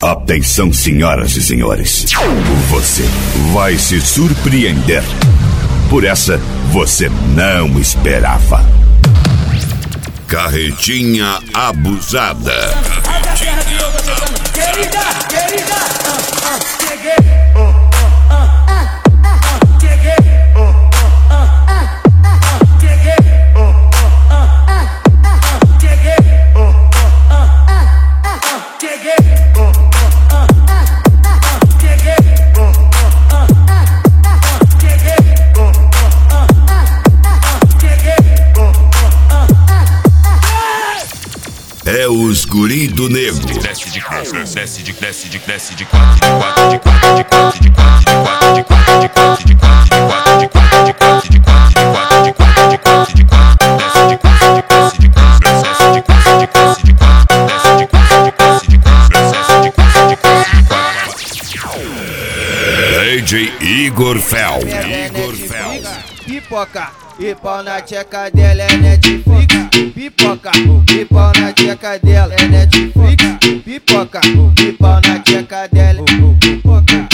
Atenção, senhoras e senhores. Você vai se surpreender. Por essa, você não esperava. Carretinha abusada. Querida, cheguei. É os guri do negro. Desce de quatro, desce de quatro, de quatro, de quatro, de quatro, de quatro, de quatro, de quatro, de quatro, de quatro, de quatro, de quatro, de quatro, de quatro, de quatro, de quatro, de quatro, desce de quatro, de quatro, de quatro, desce de quatro, de quatro, de quatro, desce de quatro, de quatro, de quatro, desce de quatro, de quatro, de quatro. DJ Igor Fel. Pipoca, e pau na tcheca dela é Netflix. Pipoca, e pau na tcheca dela é Netflix. Pipoca, e pau na tcheca dela. Pipoca,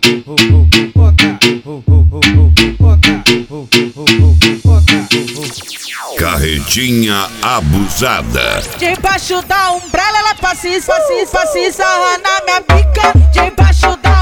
Carretinha abusada. Debaixo da umbrella ela passa e sarra na minha pica. Debaixo da